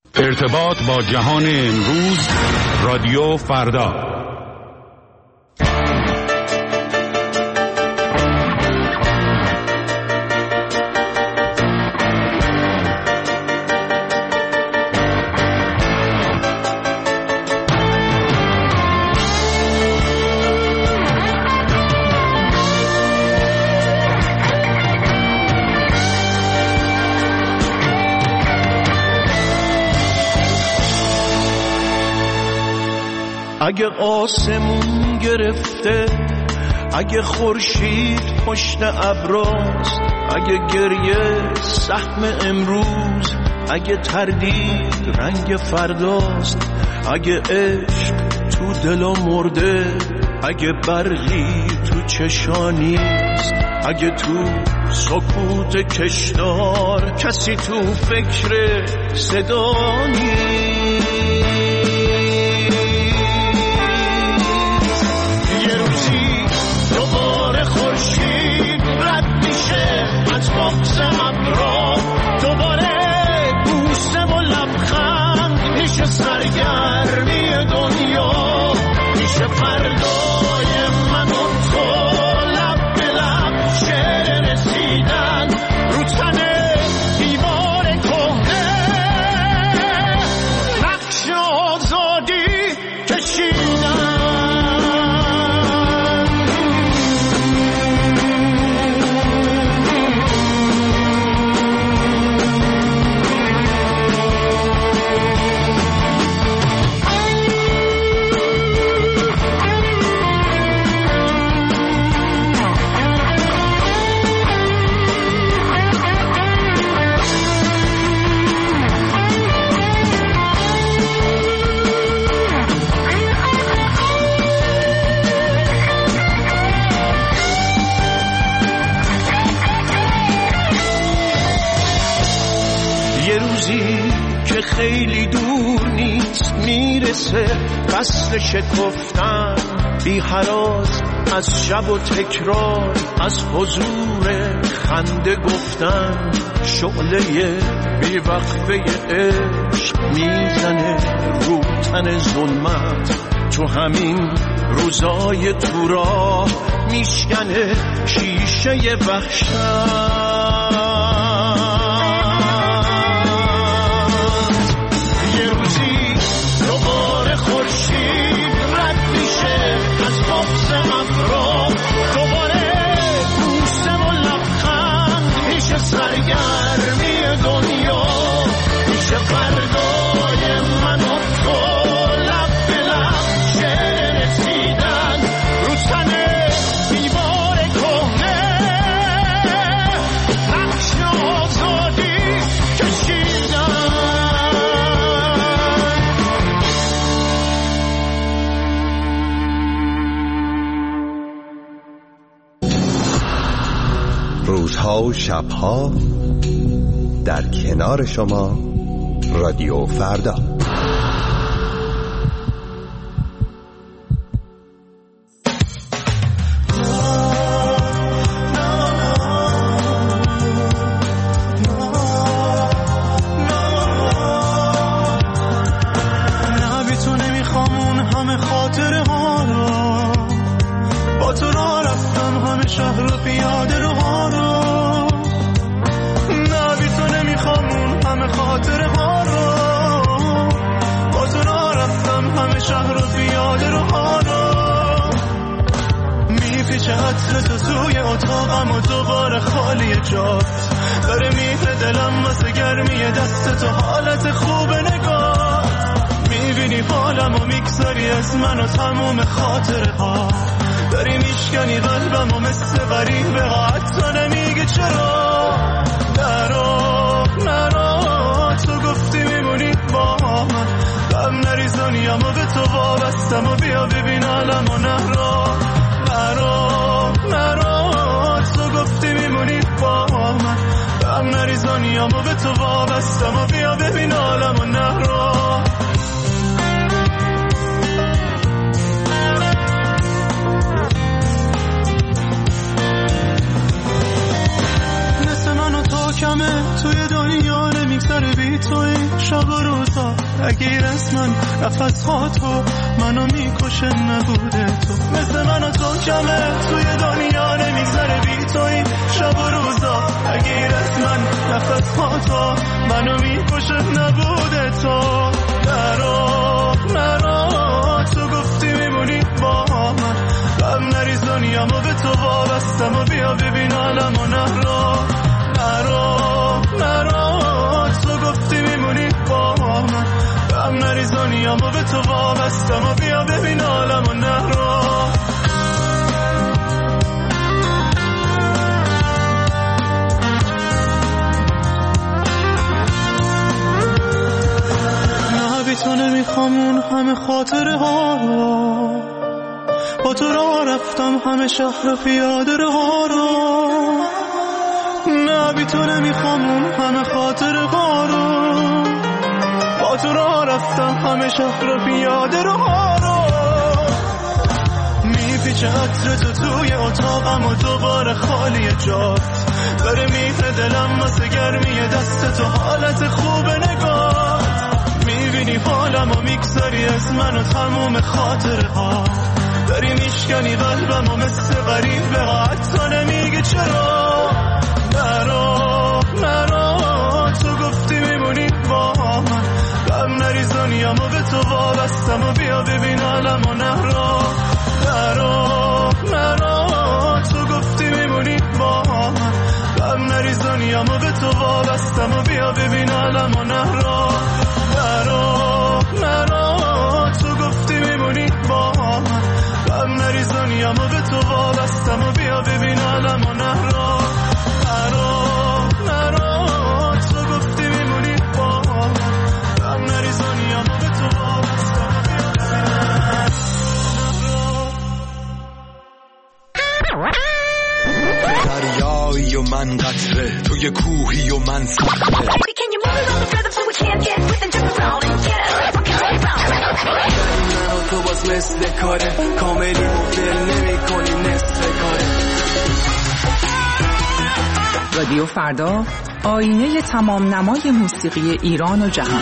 ارتباط با جهان امروز، رادیو فردا. اگه آسمون گرفته، اگه خورشید پشت ابراست، اگه گریه سهم امروز، اگه تردید رنگ فرداست، اگه عشق تو دلا مرده، اگه برقی تو چشانیست، اگه تو سکوت کشدار کسی تو فکر صدا نیست، باکس ابرا دوباره بوسه و لبخند میشه، سرگرمی دنیا میشه، فردای من و تو لب به لب شعر رسیدن رو تن دیوار کهنه، نقش آزادی کشیدن. خیلی دور نیست میرسه فصل شکفتن، بی هراس از شب و تکرار، از حضور خنده گفتن، شعله بی وقفه عشق میزنه رو تن ظلمت، تو همین روزای تو راه میشکنه شیشه وحشت. سرگرمی دنیا میشه، فردای من و تو لب به لب شعر رسیدن رو تن دیوار کهنه، نقش آزادی کشیدن. روزها و شبها در کنار شما، رادیو فردا. دنیامو به تو وابستم و بیا ببین عالم و نهرا. نصف من و تو کمه توی دنیا نمیگذره بی توی شب و روزا اگیر از من نفس ها تو منو میکشه نبوده تو مثل من و تو کمه توی دنیا نمیگذره بی توی شب و روزا اگیر از من نفس ها تو منو میکشه نبوده تو نرو تو گفتی میمونی با من غم نریز دنیامو به تو وابستم و بیا ببین عالمو نرو تو گفتی میمونی با من غم نریز دنیامو به تو وابستم و بیا ببین عالمو نرو تو نمیخوام اون همه خاطره ها رو با تو راه رفتم همه شهر پیاده ها رو نه بی تو نمیخوام اون همه خاطره ها رو با تو راه رفتم همه شهر پیاده ها رو میپیچه عطر تو توی اتاقم و دوباره خالی جات داره میره دلم واسه گرمی دست تو حالت خوب نگاه میبینی حالم و میگذاری از من و تموم خاطره ها داری میشکنی قلبم و مثل غریبه ها حتی نمیگی چرا نرو تو گفتی میمونی با من غم نریز دنیامو به تو وابستم و بیا ببین عالمو نرو تو گفتی میمونی با من غم نریز دنیامو به تو وابستم و بیا ببین عالمو نرو تو گفتی میمونی با من غم نریز دنیامو به تو وابستم و بیا ببین عالمو نرو تو گفتی میمونی با من غم نریز دنیامو به تو وابستم و بیا ببین دریایی و من قطره توی کوهی و من صخره تو باز مثل کاره کاملی مدل نمی کنی نصف کاره رادیو فردا آینه تمام نمای موسیقی ایران و جهان.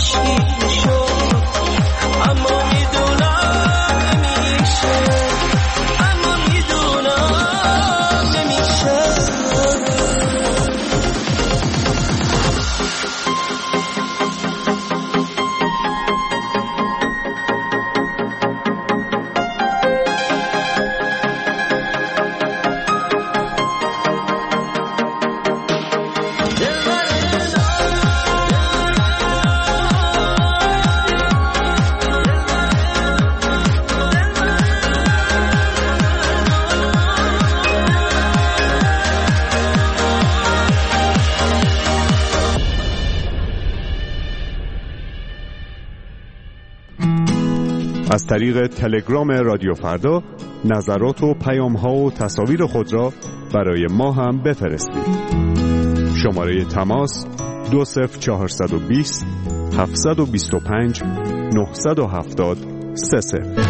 تشکیل شد، اما میدونم نمیشه، اما میدونم نمیشه. از طریق تلگرام رادیو فردا نظرات و پیام‌ها و تصاویر خود را برای ما هم بفرستید. شماره تماس 20420 725 970 30.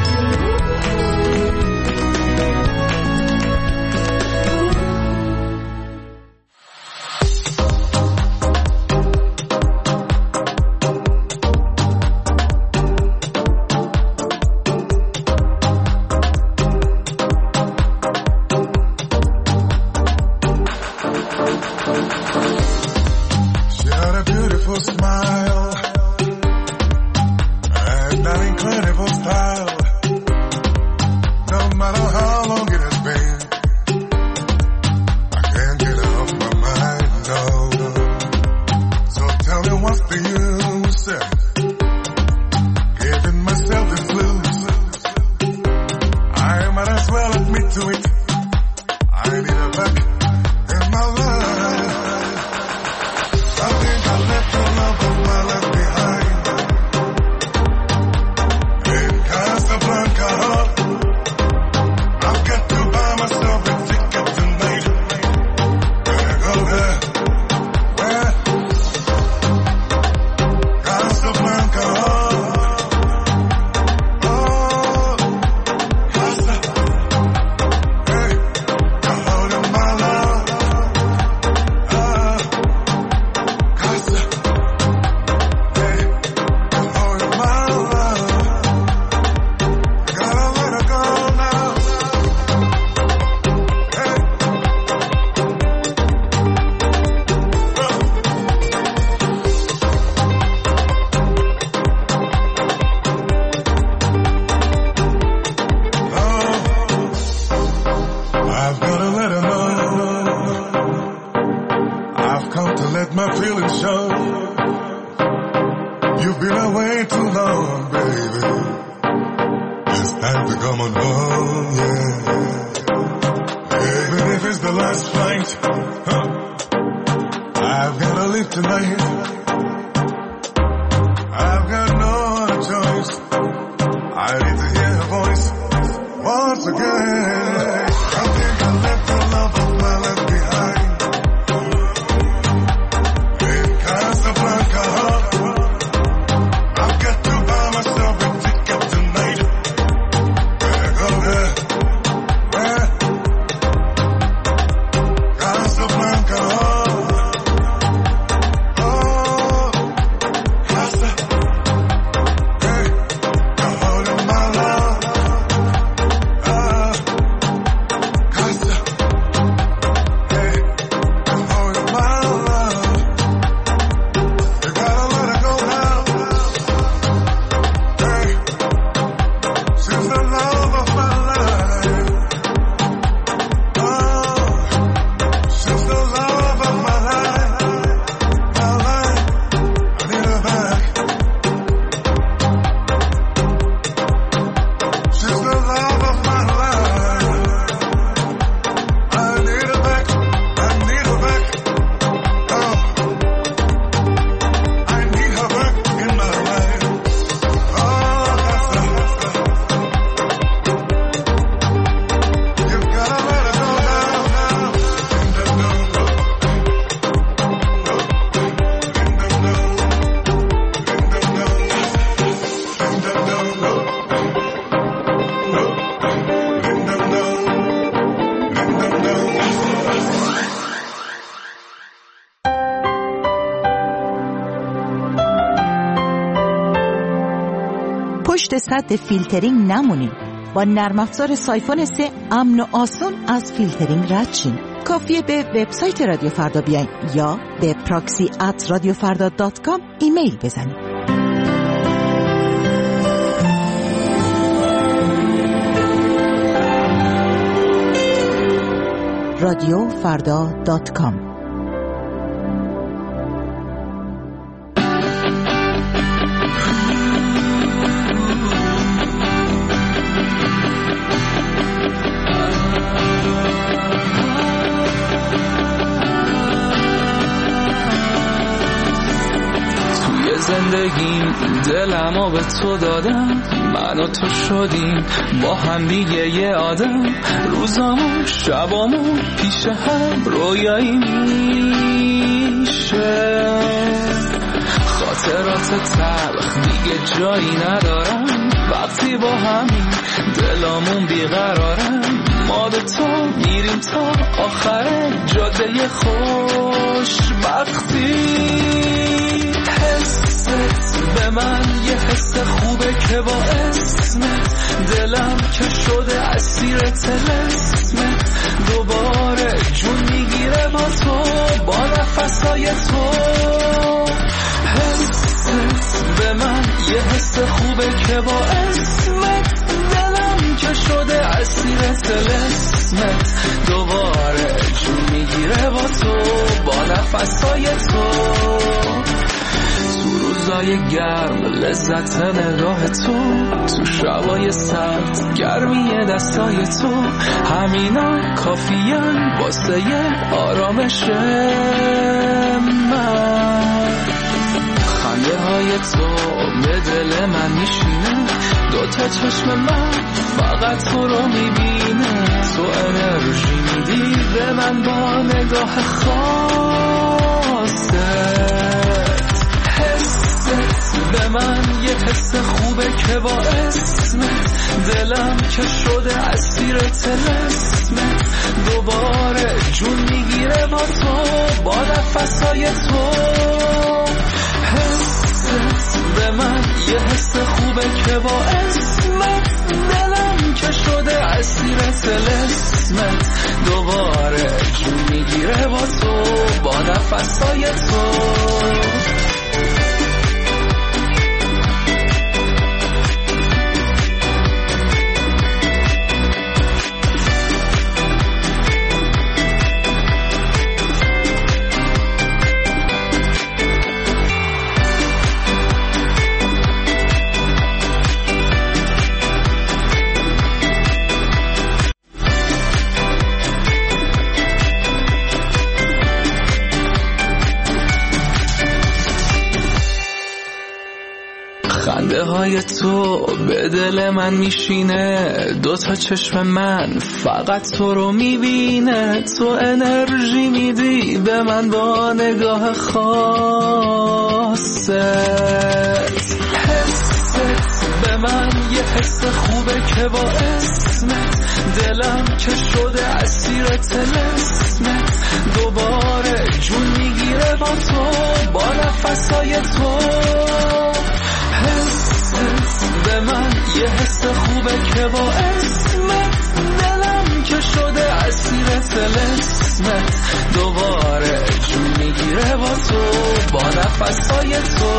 Oh پشت سد فیلترینگ نمونین. با نرم افزار سایفون 3 امن و آسون از فیلترینگ رد شین. کافیه به وبسایت رادیو فردا بیاین یا به proxy@radiofarda.com ایمیل بزنید. radiofarda.com زندگیم دلمو به تو دادم، من و تو شدیم با هم دیگه یه آدم. روزامو شبامو پیش هم رویایی میشه، خاطرات تلخ دیگه جایی ندارم. وقتی با همین دلامون بیقرارم، ما دوتا میریم تا آخر جاده خوشبختی. به من یه حس خوبه که با اسمت دلم که شده اسیر طلسمت، دوباره جون میگیره با تو، با نفسای تو. حست به من یه حس خوبه که با اسمت دلم که شده اسیر طلسمت، دوباره جون میگیره با تو، با نفسای تو. روزای گرم لذت نگاه تو، تو شبای سرد گرمی دستای تو، همینا کافیان واسه آرامش من. خنده های تو به دل من میشینه، دوتا چشم من فقط تو رو میبینه. تو انرژی میدی به من با نگاه خاصه، به من یه حس خوبه که با اسمت دلم که شده اسیر طلسمت، دوباره جون میگیره با تو، با نفسای تو. حست به من یه حس خوبه که با اسمت دلم که شده اسیر طلسمت، دوباره جون میگیره با تو، با نفسای تو. خنده های تو به دل من میشینه، دوتا چشم من فقط تو رو میبینه. تو انرژی میدی به من با نگاه خاصت، حست به من یه حس خوبه که با اسمت دلم که شده اسیر طلسمت، دوباره جون میگیره با تو، با نفسای تو. به من یه حس خوبه که با اسمت دلم که شده اسیر طلسمت، دوباره جون میگیره با تو، با نفسای تو.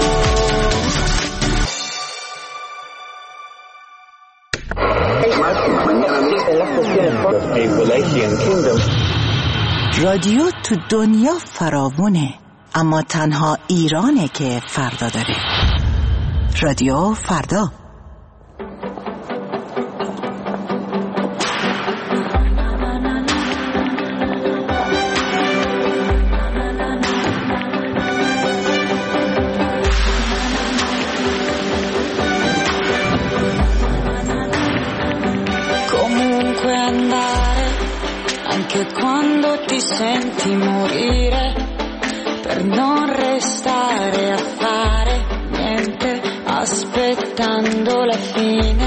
رادیو تو دنیا فراوونه، اما تنها ایرانه که فردا داره. رادیو فردا. Comunque andare, anche quando ti senti morire, per non restare a fare niente, aspettando la fine.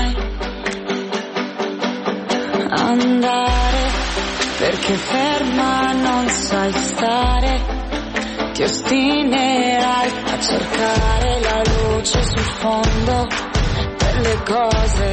Andare, perché ferma non sai stare, ti ostinerai a cercare la luce sul fondo le cose.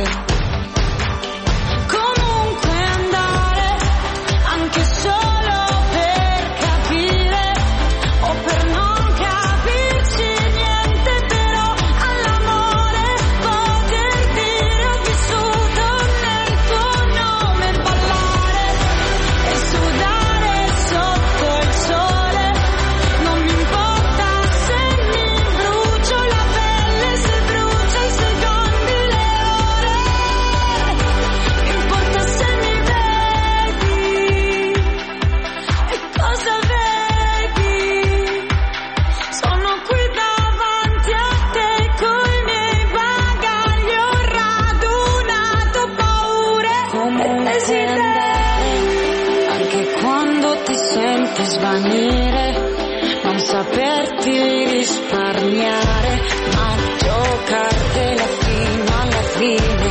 Comunque andare, anche solo per capire o per non capirci niente, però all'amore poter dire ho vissuto nel tuo nome, ballare e sudare sotto il sole. Non mi importa se mi brucio la pelle, se brucio i secondi, le ore. Mi importa se mi vedi e cosa vedi. Sono qui davanti a te coi miei bagagli, ho radunato paure e desideri. Anche quando ti senti svanire, non saperti risparmiare, ma giocartela fino alla fine.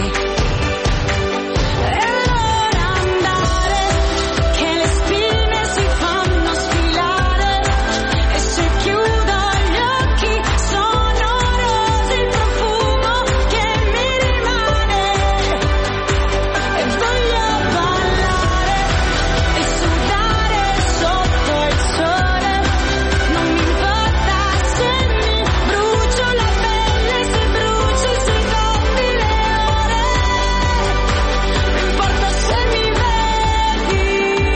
E allora andare, che le spine si fanno sfilare, e se chiudo gli occhi sono rose il profumo che mi rimane. E voglio ballare e sudare sotto il sole. Non mi importa se mi brucio la pelle, se brucio i secondi, le ore. Mi importa se mi vedi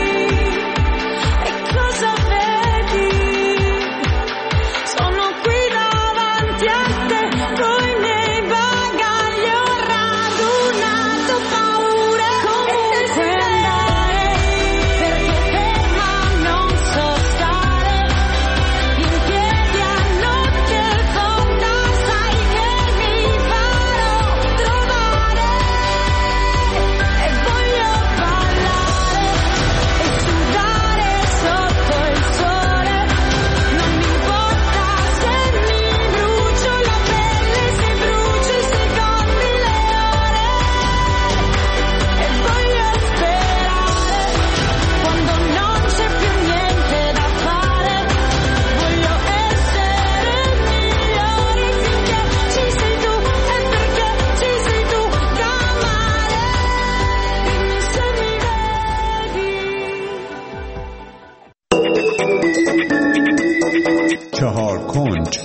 e cosa vedi. Sono qui davanti a te coi miei bagagli, ho radunato paure e desideri. Perché ferma non so stare, in piedi a notte fonda, sai che mi farò trovare. E voglio ballare e sudare sotto il sole. Non mi importa se mi brucio la pelle, se brucio i secondi, le ore. E voglio sperare quando non c'è più niente da fare. Voglio essere migliori finché ci sei tu, e perché ci sei tu da amare. Dimmi se mi vedi. چهار کنج.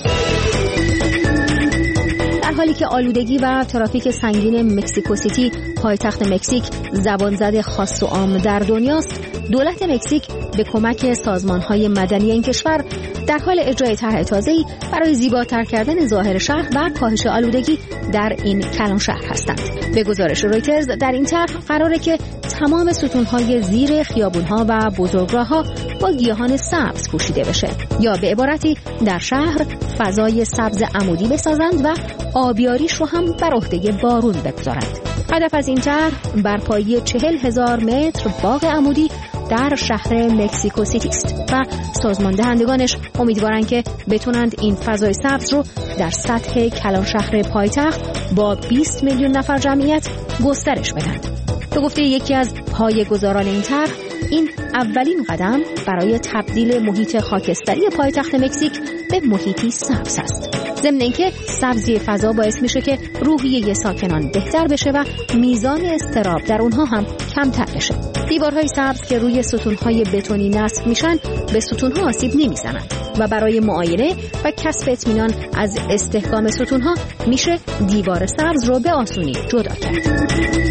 در حالی که آلودگی و ترافیک سنگین مکزیکو سیتی پایتخت مکزیک زبانزد خاص و عام در دنیاست، دولت مکزیک به کمک سازمان‌های مدنی این کشور در حال اجرای طرح تازه‌ای برای زیباتر کردن ظاهر شهر و کاهش آلودگی در این کلان شهر هستند. به گزارش رویترز در این طرح قراره که تمام ستون‌های زیر خیابون‌ها و بزرگراه‌ها با گیاهان سبز پوشیده بشه، یا به عبارتی در شهر فضای سبز عمودی بسازند و آبیاریش رو هم بر عهده بارون بگذارند. هدف از این طرح برپایی 40,000 متر باغ عمودی در شهر مکزیکو سیتی است و سازمان دهندگانش امیدوارند که بتونند این فضای سبز رو در سطح کلان شهر پایتخت با 20 میلیون نفر جمعیت گسترش بدن. به گفته یکی از پایه‌گذاران این طرح، این اولین قدم برای تبدیل محیط خاکستری پایتخت مکزیک به محیطی سبز است. ضمن اینکه سبزی فضا باعث میشه که روحیه ساکنان بهتر بشه و میزان اضطراب در اونها هم کمتر بشه. دیوارهای سبز که روی ستونهای بتونی نصب میشن به ستونها آسیب نمیزنند و برای معاینه و کسب اطمینان از استحکام ستونها میشه دیوار سبز رو به آسونی جدا کرد.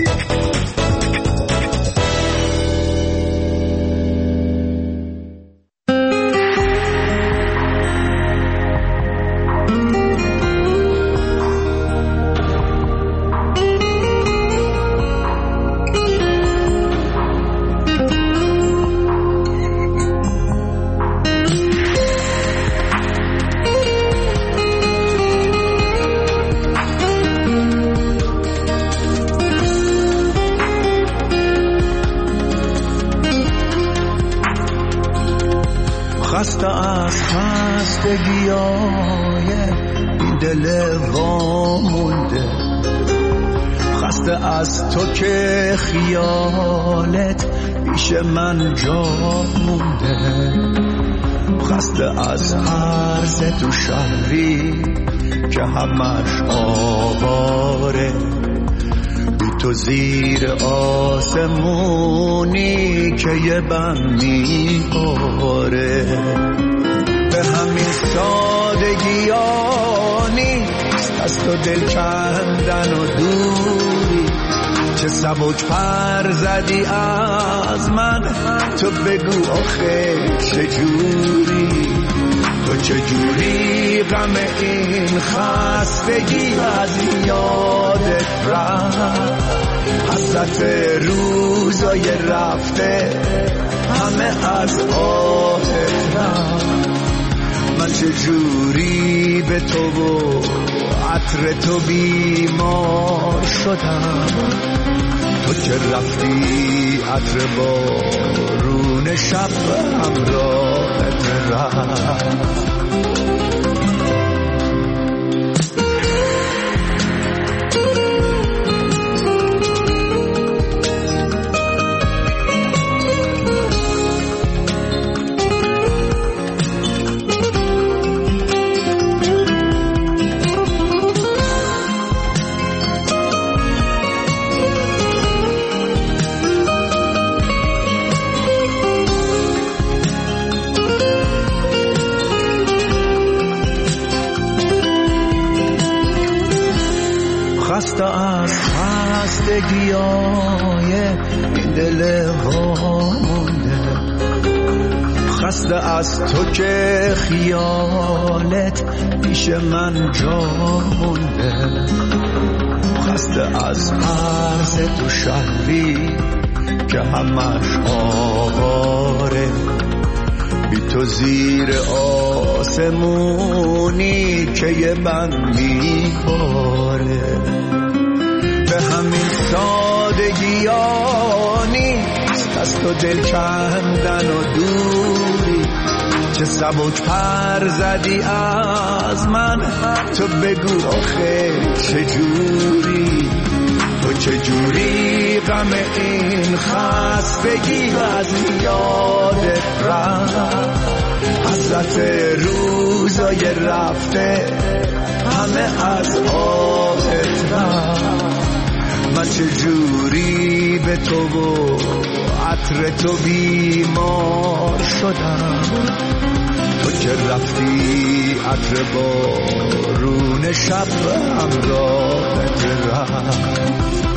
خسته از خستگیای دل وامونده، خسته از تو که خیالت پیش من جا مونده، خسته از عرض تو شهری که همش آواره، تو زیر آسمونی که یه بم میباره، به همین سادگی ها نیست از تو دل کندن و دوری. چه سبک پر زدی از من، تو بگو آخه چجوری، تو چجوری غم این خستگی از یادت رفت، حسرت روزای رفته همه از آهت رفت. من چجوری به تو و عطر تو بیمار شدم، تو که رفتی عطر بارون شب همراهت رفت. خسته از خستگیای این دل وامونده، خسته از تو که خیالت پیش من جا مونده، خسته از عرض تو شهری که همش آواره، بی تو زیر آسمونی که یه بند میباره. به همین سادگی ها نیست از تو دل کندن و دوری. چه سبک پر زدی از من، تو بگو آخه چجوری، تو چجوری غم این خستگی از یادت رفت، حسرت روزای رفته همه از آهت رفت. من چجوری به تو و عطر تو بیمار شدم، تو که رفتی عطر بارون شب همراهت رفت.